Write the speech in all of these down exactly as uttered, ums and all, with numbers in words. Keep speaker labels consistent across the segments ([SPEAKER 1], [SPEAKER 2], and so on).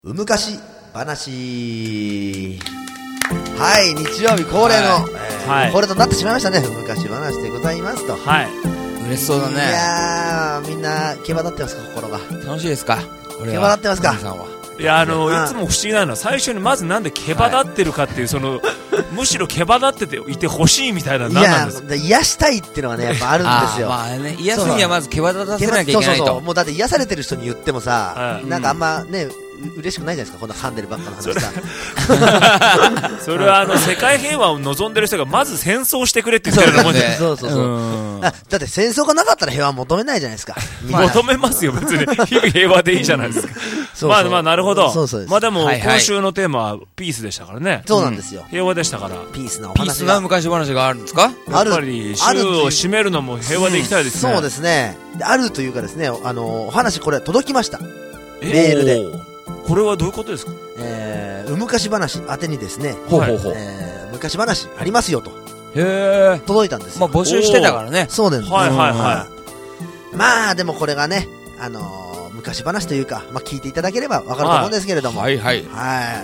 [SPEAKER 1] うむかし話。はい、日曜日恒例の、はいえーはい、恒例となってしまいましたね。うむかし話でございますと。
[SPEAKER 2] はい。嬉しそうだね。い
[SPEAKER 1] やー、みんな毛羽立ってますか、心が。
[SPEAKER 2] 楽しいですか。
[SPEAKER 1] 毛羽立ってますか。
[SPEAKER 3] さんはいや、あの、いつも不思議なのは最初にまずなんで毛羽立ってるかっていう、そのむしろ毛羽立ってていてほしいみたいなのなんですか。
[SPEAKER 1] いや、癒したいっていうのはね、やっぱあるんですよ。
[SPEAKER 2] まあね、癒すにはまず毛羽立たせなきゃいけないと。そうそうそう、
[SPEAKER 1] もうだって癒されてる人に言ってもさ、うん、なんかあんまね、嬉しくないじゃないですか、こんな噛んでるばっかの話さ。
[SPEAKER 3] それはあの世界平和を望んでる人がまず戦争してくれって言ってるのもんね。
[SPEAKER 1] そうそうそう。だって戦争がなかったら平和求めないじゃないですか。
[SPEAKER 3] 求めますよ、別に。日々平和でいいじゃないですか。まあまあ、なるほど。そうそうです。まあでも、今週のテーマはピースでしたからね。
[SPEAKER 1] そうなんですよ。
[SPEAKER 3] 平和でしたから。
[SPEAKER 1] ピースなお話。
[SPEAKER 2] ピースな昔話があるんですか？
[SPEAKER 3] やっぱり週を締めるのも平和でいきたいですね。
[SPEAKER 1] そうですね。あるというかですね、あの、お話これ届きました。メールで。
[SPEAKER 3] これはどういうことですか？
[SPEAKER 1] えー、昔話宛てにですね、
[SPEAKER 2] ほうほうほう、
[SPEAKER 1] えー、昔話ありますよと。
[SPEAKER 2] へー。
[SPEAKER 1] 届いたんですよ。
[SPEAKER 2] まあ募集してたからね。
[SPEAKER 1] そうなんです。
[SPEAKER 3] はいはいはい。
[SPEAKER 1] まあでもこれがね、あのー、昔話というか、まあ聞いていただければわかると思うんですけれども。
[SPEAKER 2] はいはい。
[SPEAKER 1] はい。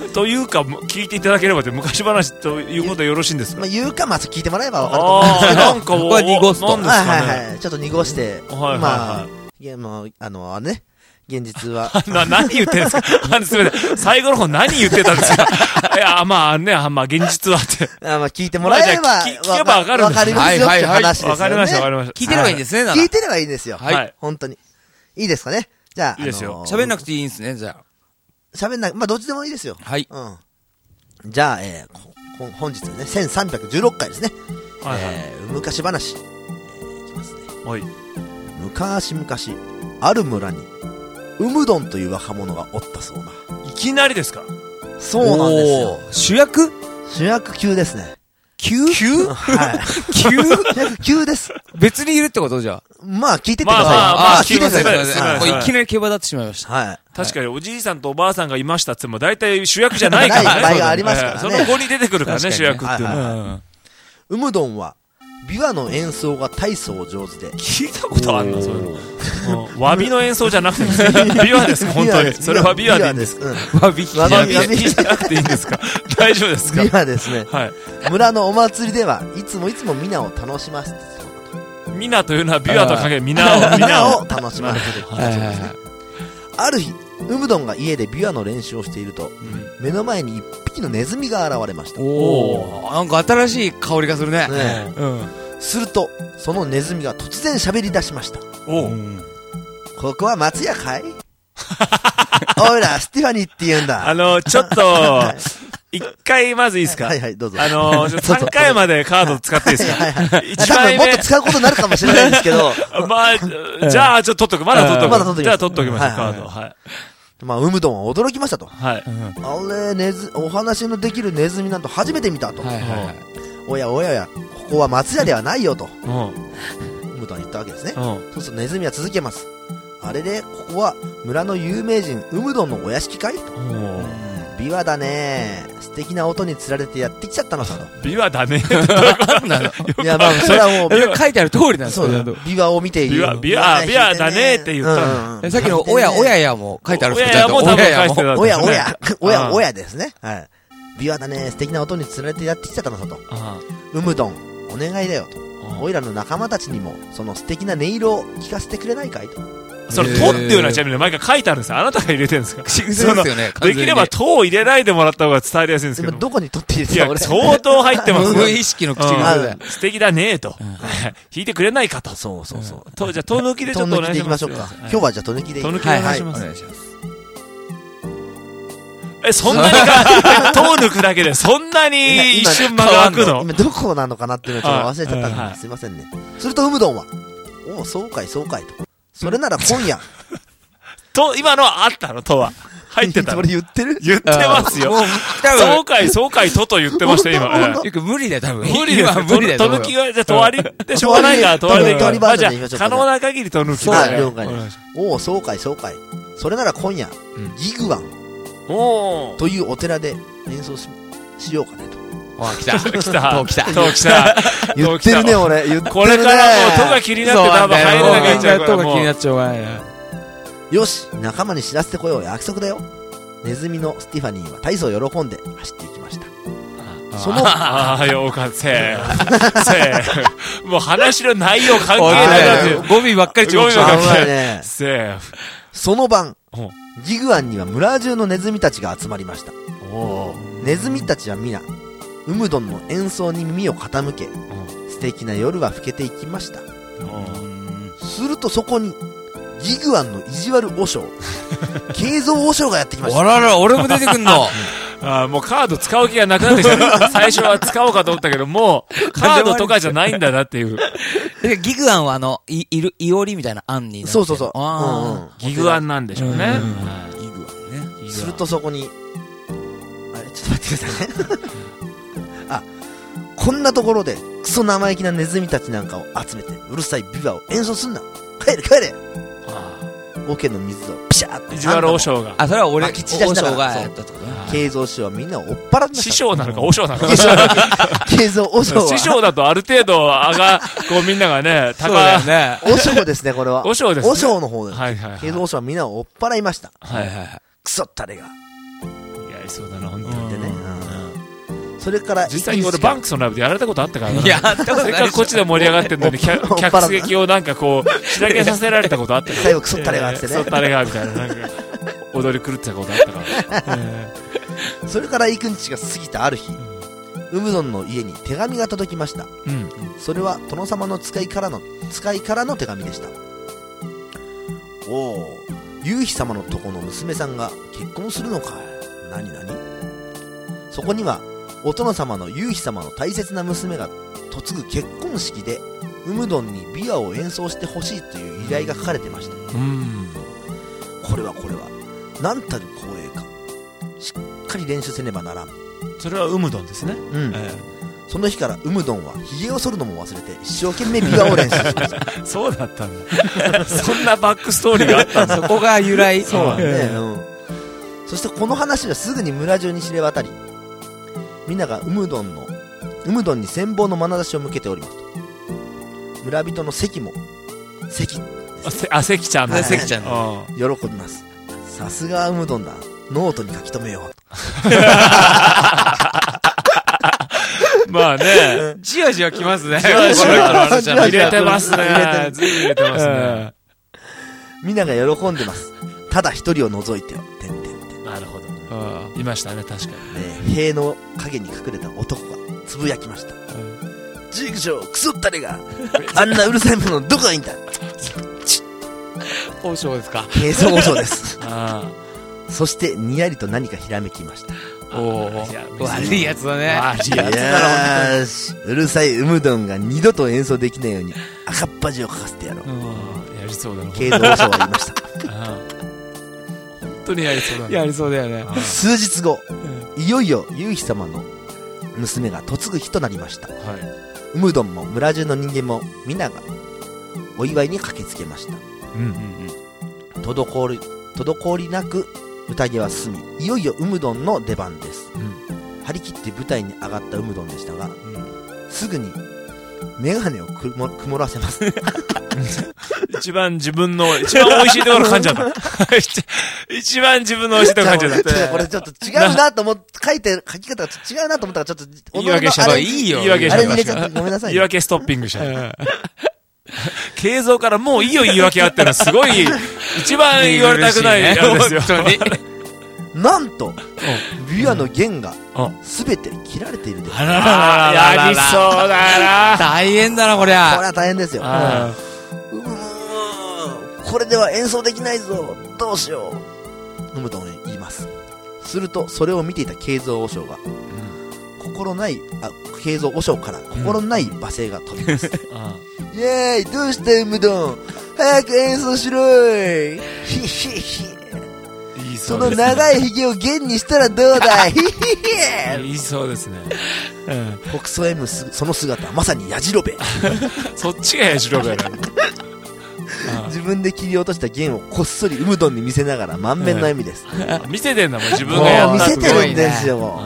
[SPEAKER 3] というか、聞いていただければって昔話ということでよろしいんですか？
[SPEAKER 1] まあ言うか、まず聞いてもらえばわかると思うんですけど。
[SPEAKER 3] なんか、
[SPEAKER 2] ここは濁すと。
[SPEAKER 1] はいはいはい。ちょっと濁して。
[SPEAKER 3] はいはいはい。
[SPEAKER 1] まあ、いやもう、あのー、ね。現実は
[SPEAKER 3] な何言ってるんですか？すみません、最後の方何言ってたんですか？いや、まあね、まあ現実はって
[SPEAKER 1] あ、まあ聞いてもらえれば、まあ、
[SPEAKER 3] 聞, 聞けばわかるんです。
[SPEAKER 1] わかりますよって話ですよね。
[SPEAKER 3] わかりましたわかりました。
[SPEAKER 2] 聞いてればいいんですね。
[SPEAKER 1] 聞いてればいいんですよ。
[SPEAKER 3] はい。
[SPEAKER 1] 本当にいいですかね。じゃあ
[SPEAKER 3] いいですよ。
[SPEAKER 2] 喋んなくていいんですね。じゃあ
[SPEAKER 1] 喋んな、まあどっちでもいいですよ。
[SPEAKER 2] はい。
[SPEAKER 1] うん。じゃあ、えー、本日ね、せんさんびゃくじゅうろっかいですね。はいはい。えー、昔話、えー、いきますね。
[SPEAKER 3] はい。
[SPEAKER 1] 昔々ある村にウムドンという若者がおったそうな。
[SPEAKER 3] いきなりですか？
[SPEAKER 1] そうなんですよ。
[SPEAKER 2] 主役？
[SPEAKER 1] 主役級ですね。
[SPEAKER 2] 級？
[SPEAKER 3] 級？
[SPEAKER 1] はい。
[SPEAKER 2] 級？
[SPEAKER 1] 主役級です。
[SPEAKER 2] 別にいるってことじゃ。
[SPEAKER 1] まあ聞いてってください。まあ
[SPEAKER 2] まあ、まあ、聞いてってくだ
[SPEAKER 3] さ
[SPEAKER 2] い。いきなり毛羽立ってしまいました。
[SPEAKER 1] はい。
[SPEAKER 3] 確かにおじいさんとおばあさんがいましたっても大体主役じゃないからね。
[SPEAKER 1] ない場合がありますからね。
[SPEAKER 3] その後に出てくるからね、主役っていうのは。
[SPEAKER 1] ウムドンは琵琶の演奏が大層上手で。
[SPEAKER 3] 聞いたことあんのそういうの。詫びの演奏じゃなくてですね。琵琶ですか本当に。それは琵琶でいいんですか？
[SPEAKER 2] 詫び
[SPEAKER 3] 詫びじゃなくていいんですか？大丈夫ですか？
[SPEAKER 1] 琵琶ですね。
[SPEAKER 3] はい。
[SPEAKER 1] 村のお祭りではいつもいつも皆を楽しませて
[SPEAKER 3] 皆というのは琵琶とかけ皆を
[SPEAKER 1] 皆を楽しませてる。ある日ウムドンが家で琵琶の練習をしていると、目の前に一匹のネズミが現れました。
[SPEAKER 2] おお、なんか新しい香りがするね。
[SPEAKER 1] ね、うん。するとそのネズミが突然喋り出しました。
[SPEAKER 3] おお。
[SPEAKER 1] ここは松屋かい？おいらステファニーって言うんだ。
[SPEAKER 3] あのちょっと一回まずいいですか？
[SPEAKER 1] はいはいどうぞ。
[SPEAKER 3] あのさんかいまでカード使っていいですか？一枚
[SPEAKER 1] 目もっと使うことになるかもしれないんですけど。
[SPEAKER 3] まあじゃあちょっと取っとく。まだ取っとく。
[SPEAKER 1] まだ取っとく。
[SPEAKER 3] じゃあ取っときましょうカード。はい。
[SPEAKER 1] まあ、ウムドンは驚きましたと。
[SPEAKER 3] はい。
[SPEAKER 1] あれ、ネズ、お話のできるネズミなんと初めて見たと。
[SPEAKER 2] はいはいはい。
[SPEAKER 1] おやおやや、ここは松屋ではないよと。ウムドンは言ったわけですね。そうするとネズミは続けます。あれで、ここは村の有名人、ウムドンのお屋敷かいと。琵琶だね。素敵な音に釣られてやってきちゃったのさと。
[SPEAKER 3] 琵琶だね。
[SPEAKER 1] いや、まあ、それはもう、
[SPEAKER 2] 書いてある通りなんですよ。
[SPEAKER 1] 琵琶を見ている。
[SPEAKER 3] 琵琶、琵琶、琵琶だねって言った
[SPEAKER 2] の。さっきの、おや、おややも書いてあるんです
[SPEAKER 3] けど、おややも
[SPEAKER 1] おや、おや、おや、おやですね。はい。琵琶だね。素敵な音に釣られてやってきちゃったのさと。ウムドン、お願いだよと。おいらの仲間たちにも、その素敵な音色を聞かせてくれないかいと。
[SPEAKER 3] それ、とっていうのはちなみに毎回書いてあるんですよ。あなたが入れてるんですか？
[SPEAKER 2] 口癖ですよね。
[SPEAKER 3] できればとを入れないでもらった方が伝えやすいんですけど。
[SPEAKER 1] どこにとって入れて
[SPEAKER 3] るの？相当入ってますよ。
[SPEAKER 2] 無意識の口癖で。
[SPEAKER 3] 素敵だねと。弾いてくれないかと。
[SPEAKER 1] そうそうそう。
[SPEAKER 3] と、じゃあ、と抜きでちょっとお願いしましょうか。
[SPEAKER 1] 今日はじゃあ、と抜きで。
[SPEAKER 3] と抜きお願いします。え、そんなにか、と抜くだけで、そんなに一瞬間が空くの？
[SPEAKER 1] 今どこなのかなっていうのをちょっと忘れちゃったんで、すいませんね。すると、ウムドンは、おお、そうかい、そうかいと。それなら今夜。
[SPEAKER 3] と、今のはあったのとは。入ってた。
[SPEAKER 1] 俺言ってる？
[SPEAKER 3] 言ってますよ。そうかい、そうかい、とと言ってました、今。
[SPEAKER 2] よく無理だよ、多分。
[SPEAKER 3] 無理だよ、無理だよ。と抜きが、じゃあ、と割りってしょうがないから、と割りで。まあ、じゃあ、可能な限りと抜き
[SPEAKER 1] で。はい、了解です。おお、そうかい、そうかい。それなら今夜、ギグワン。おー。というお寺で演奏し、しようかねと。
[SPEAKER 2] あ、来た。
[SPEAKER 3] 来た。
[SPEAKER 2] と来た。
[SPEAKER 3] と来た。
[SPEAKER 1] 言ってるね、俺。言ってるね。
[SPEAKER 3] これからもう、とが気になって多分入れなきゃいけない。
[SPEAKER 2] とが気になっちゃうがないな。
[SPEAKER 1] よし、仲間に知らせてこよう、約束だよ。ネズミのスティファニーは大層喜んで走っていきました。
[SPEAKER 3] そのああ、よかった。せー、せー。もう話の内容関係ないなって。
[SPEAKER 2] ゴミばっかり注目して
[SPEAKER 1] たね。
[SPEAKER 3] せー。
[SPEAKER 1] その晩、ギグアンには村中のネズミたちが集まりました。
[SPEAKER 3] お
[SPEAKER 1] ネズミたちは皆、ウムドンの演奏に耳を傾け、素敵な夜は更けていきました。するとそこに、ギグアンの意地悪和尚、慶三和尚がやってきました。
[SPEAKER 2] あらら、俺も出てくんの。
[SPEAKER 3] あもうカード使う気がなくなってきた。最初は使おうかと思ったけど、もう、カードとかじゃないんだなっていう。
[SPEAKER 2] ギグアンはあの、い、いる、いおりみたいな案になって。
[SPEAKER 1] そうそうそう。
[SPEAKER 3] あうんうん、ギグアンなんでしょうね。うんうん、
[SPEAKER 2] ギグアンね。
[SPEAKER 1] するとそこに、あれ、ちょっと待ってくださいね。あ、こんなところで、クソ生意気なネズミたちなんかを集めて、うるさいビバを演奏すんな。帰れ帰れ。桶の水をピシャーって。
[SPEAKER 3] 意地悪和尚が。
[SPEAKER 2] あ、それは俺、
[SPEAKER 1] 和尚
[SPEAKER 2] がやったってことね。
[SPEAKER 1] 慶三師匠はみんなを追っ払ってました。
[SPEAKER 3] 師匠なのか和尚なのか。
[SPEAKER 1] 慶三和尚は。
[SPEAKER 3] 師匠だとある程度、あが、こうみんながね、
[SPEAKER 2] 高がね。
[SPEAKER 1] 和尚ですね、これは。
[SPEAKER 3] 和尚ですね。
[SPEAKER 1] 和尚の方です。
[SPEAKER 3] はいはいはい。
[SPEAKER 1] 慶三和尚はみんなを追っ払いました。
[SPEAKER 3] はいはいはい。
[SPEAKER 1] クソったれが。
[SPEAKER 3] いや、そうだな、本当に。
[SPEAKER 1] でね。それから、
[SPEAKER 3] 実際に俺バンクスのライブでやられたことあったからな。
[SPEAKER 2] いや、あったことない。
[SPEAKER 3] せっかくこっちで盛り上がってんのに、客席をなんかこう、しらけさせられたことあったから。
[SPEAKER 1] 最後クソったれがあってね。
[SPEAKER 3] クソったれが、みたいな、なんか、踊り狂ってたことあったから。
[SPEAKER 1] それから幾日が過ぎたある日、ウムドンの家に手紙が届きました。うん。それは殿様の使いからの、使いからの手紙でした。おお、夕日様のとこの娘さんが結婚するのか。なになに？そこには、お殿様の夕日様の大切な娘が嫁ぐ結婚式でウムドンに琵琶を演奏してほしいという依頼が書かれてました。うん、これはこれは何たる光栄か。しっかり練習せねばならん。
[SPEAKER 3] それはウムドンですね。
[SPEAKER 1] うん、えー、その日からウムドンは髭を剃るのも忘れて一生懸命琵琶を練習しました
[SPEAKER 3] そうだったんだそんなバックストーリーがあったんだ
[SPEAKER 2] そこが由来。
[SPEAKER 1] そうだね、うん、そしてこの話はすぐに村中に知れ渡り、みんながウムドンのウムドンに羨望の眼差しを向けております。村人の関も関
[SPEAKER 3] あ関ちゃんだ、
[SPEAKER 2] 関ちゃん
[SPEAKER 1] 喜びます。さすがウムドンだ、ノートに書き留めよう
[SPEAKER 3] まあね
[SPEAKER 2] じわじわきますね。
[SPEAKER 3] じわじわ入れてますね。ずいぶん入れてますね。
[SPEAKER 1] みんなが喜んでます。ただ一人を除いてよ。てんてんてん。
[SPEAKER 3] なるほど。いましたね、確かに。
[SPEAKER 1] ね、塀の影に隠れた男がつぶやきました。ジグショー、クソったれが、あんなうるさいものどこがいいんだ。
[SPEAKER 2] 王将ですか。
[SPEAKER 1] 慶三王将です。あそしてにやりと何かひらめきました。
[SPEAKER 2] おお、悪いやつだね。
[SPEAKER 1] 悪いやつだろ。よし、うるさいウムドンが二度と演奏できないように赤っ端をかかせてやろう。
[SPEAKER 3] やりそうだな。
[SPEAKER 1] 慶三王将は言いました。
[SPEAKER 3] 本当にやりそうだね。
[SPEAKER 2] やりそうだよね。
[SPEAKER 1] 数日後、いよいよ夕日様の娘が嫁ぐ日となりました。はい、ウムドンも村中の人間も皆がお祝いに駆けつけました。うんうんうん、滞り滞りなく宴は進み、いよいよウムドンの出番です。うん、張り切って舞台に上がったウムドンでしたが、うん、すぐにメガネをくも曇らせます。
[SPEAKER 3] 一番自分の一番美味しいところ噛んじゃった一番自分の美味しいところ噛んじゃった
[SPEAKER 1] これちょっと違うなと思って書いて書き方が違うなと思ったからちょっと
[SPEAKER 3] 言い訳しちゃった。いいよ。言い訳しちゃった。
[SPEAKER 1] あれ入れちゃった。ごめんなさい、ね。
[SPEAKER 3] 言い訳ストッピングしちゃった。慶三からもういいよ言い訳あってのはすごい一番言われたくないやつですよ。
[SPEAKER 1] なんとビワの弦がすべて切られているんです。
[SPEAKER 3] あららららやりそうだな。
[SPEAKER 2] 大変だなこりゃ。
[SPEAKER 1] これは大変ですよ。これでは演奏できないぞ、どうしよう。ウムドンへ言います。するとそれを見ていた慶三和尚が、うん、心ないあ慶三和尚から心ない罵声が飛びます。イエーイ、どうしたウムドン、早く演奏しろい。ヒヒヒ。いいそうですね。その長いひげを弦にしたらどうだい。ヒヒヒ。
[SPEAKER 3] いいそうですね。
[SPEAKER 1] うん、北総 M その姿はまさにやじろべ。
[SPEAKER 3] そっちがやじろべだ。
[SPEAKER 1] 自分で切り落とした弦をこっそりウムドンに見せながら満面の笑みです。
[SPEAKER 3] 見せてんだもん、自分がやった。
[SPEAKER 1] 見せてるんですよ、もう。う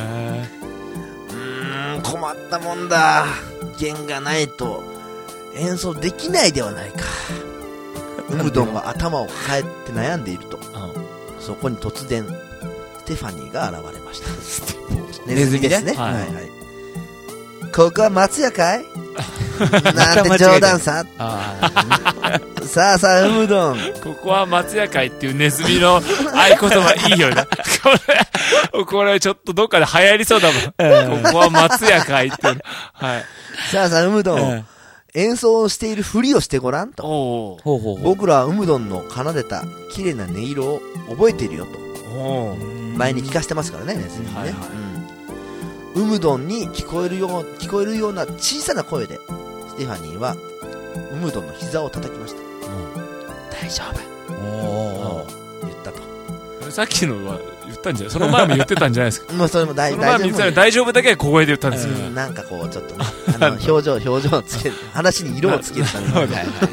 [SPEAKER 1] ーん、困ったもんだ。弦がないと演奏できないではないか。 ウムドンは頭を抱えて悩んでいると、そこに突然ステファニーが現れました。ネズミですね。はいはい。ここは松屋かいなんて冗談さ。さあさあウムドン、
[SPEAKER 3] ここは松屋会っていうネズミの合言葉いいよね。これこれちょっとどっかで流行りそうだもん。ここは松屋会っていう、はい、
[SPEAKER 1] さあさあウムドン、演奏をしているふりをしてごらんと。おほうほうほう、僕らはウムドンの奏でた綺麗な音色を覚えているよと。お前に聞かせてますからね、ネズミにね、はいはい、うん、ウムドンに聞こえるよう聞こえるような小さな声でステファニーはウムドンの膝を叩きました。大丈夫、お言ったと。
[SPEAKER 3] さっきのは言ったんじゃない、その前も言ってたんじゃないですか。
[SPEAKER 1] もうそれも大
[SPEAKER 3] その前も言ってたら大丈夫だけ小声で言ったんですよ、
[SPEAKER 1] うん、なんかこうちょっとね、あの表情表情をつける、話に色をつけるために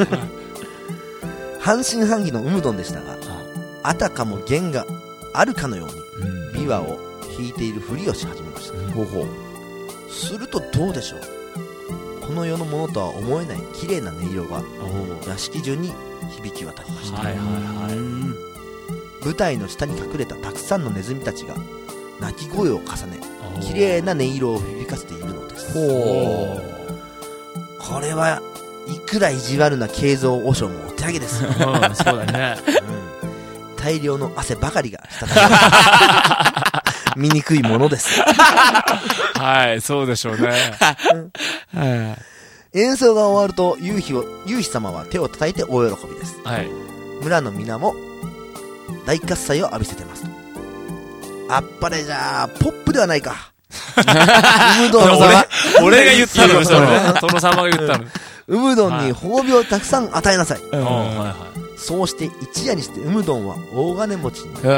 [SPEAKER 1] 半信半疑のウムドンでしたが、あたかも弦があるかのように琵琶を弾いているふりをし始めました、うん、ほうほう。するとどうでしょう、この世のものとは思えない綺麗な音色が屋敷中に響き渡りました、はいはいはい、舞台の下に隠れたたくさんのネズミたちが鳴き声を重ね綺麗な音色を響かせているのです。ほう、これはいくら意地悪な慶三和尚もお手上げです、うん、そうだね、うん、大量の汗ばかりが滴る醜いものです
[SPEAKER 3] はい、そうでしょうね、
[SPEAKER 1] はい、演奏が終わると夕日を夕日様は手を叩いて大喜びです、はい、村の皆も大喝采を浴びせてますと。あっぱれじゃー、ポップではないかウムドン
[SPEAKER 3] 俺, 俺が言ったのそれ殿様が言ったの
[SPEAKER 1] ウムドンに褒美をたくさん与えなさい、はい、はいはい、そうして一夜にしてウムドンは大金持ちになりま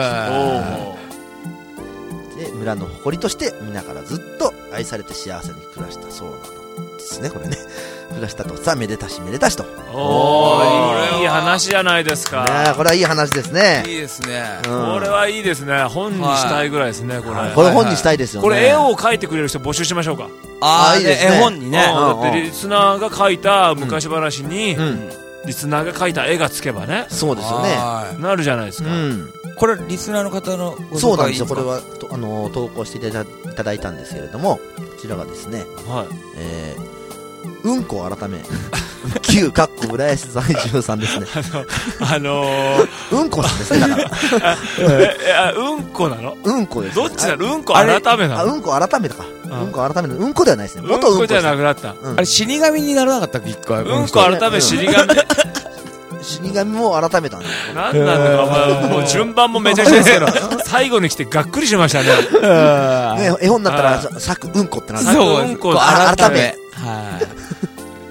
[SPEAKER 1] した。で村の誇りとして皆からずっと愛されて幸せに暮らしたそうなのですね。これね暮らしたとさ、めでたしめでたしと。
[SPEAKER 3] おー、いい話じゃないですか、
[SPEAKER 1] ね、これはいい話ですね。
[SPEAKER 2] いいですね、
[SPEAKER 3] うん、これはいいですね。本にしたいぐらいですね、はい、これ、はい、
[SPEAKER 1] これ本にしたいですよね。
[SPEAKER 3] これ絵を描いてくれる人募集しましょうか。
[SPEAKER 2] ああ、いいですね、絵本にね、
[SPEAKER 3] だってリスナーが描いた昔話に、うんうん、リスナーが描いた絵がつけばね、
[SPEAKER 1] そうですよね、
[SPEAKER 3] なるじゃないですか、うん、
[SPEAKER 2] これリスナーの方のご紹介いいですか。
[SPEAKER 1] そうなんですよ。これはあの投稿していただいたんですけれども、こちらがですね、はい、えーうんこ改め旧かっこ浦安在住さんですね。
[SPEAKER 3] あのー、
[SPEAKER 1] うんこなんですね。だから
[SPEAKER 3] えうんこなの、
[SPEAKER 1] うんこです、
[SPEAKER 3] どっちなの、うんこ改めなの。
[SPEAKER 1] あ、うんこ改めたか、うんこ改めのうんこではないですね。元
[SPEAKER 3] うんこじゃなくなった。
[SPEAKER 2] あれ死神にならなかったっけ一回。
[SPEAKER 3] うんこ改め死神
[SPEAKER 1] 死神も改めたんだよ。
[SPEAKER 3] なんなんだか、もう順番もめちゃくちゃですけど最後に来てがっくりしましたね。
[SPEAKER 1] ね、絵本になったら作うんこってなる。
[SPEAKER 3] そう、うんこ
[SPEAKER 1] 改め、
[SPEAKER 2] はい、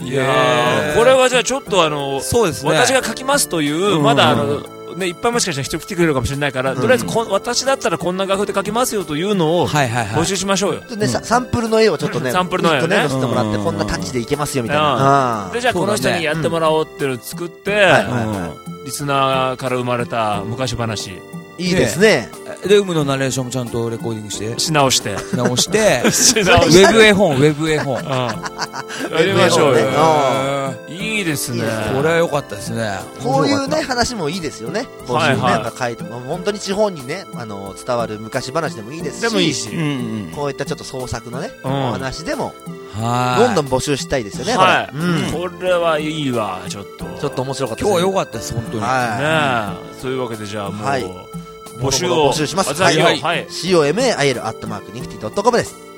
[SPEAKER 3] いやー、これはじゃあちょっとあの、そうですね、私が書きますという、まだあのね、いっぱいもしかしたら人来てくれるかもしれないから、とりあえずこ私だったらこんな画風で書きますよというのを募集しましょうよ。
[SPEAKER 1] ね、サンプルの絵をちょっとね、
[SPEAKER 3] サンプルの絵をね
[SPEAKER 1] 載せてもらって、こんなタッチでいけますよみたいな。
[SPEAKER 3] で、じゃあこの人にやってもらおうっていうのを作って、リスナーから生まれた昔話。
[SPEAKER 1] いいですね。
[SPEAKER 2] で、ウムのナレーションもちゃんとレコーディングして
[SPEAKER 3] し直して
[SPEAKER 2] し直してウェブ絵本、ウェブ絵本
[SPEAKER 3] やりましょうよ。いいですね。
[SPEAKER 2] これは良かったですね。
[SPEAKER 1] こういうね話もいいですよね。こういうね、なんか書いても本当に地方にね、あの伝わる昔話でもいいですし、
[SPEAKER 3] でもいいし、
[SPEAKER 1] こういったちょっと創作のねお話でもどんどん募集したいですよね。
[SPEAKER 3] はい、これはいいわ。ちょっと
[SPEAKER 1] ちょっと面白かった。
[SPEAKER 2] 今日は良かったです本当に。
[SPEAKER 3] はい。そういうわけでじゃあもう募集を
[SPEAKER 1] 募集します。はい、はい、シーオーエムエーアイエル アットマークニフティドットコム です。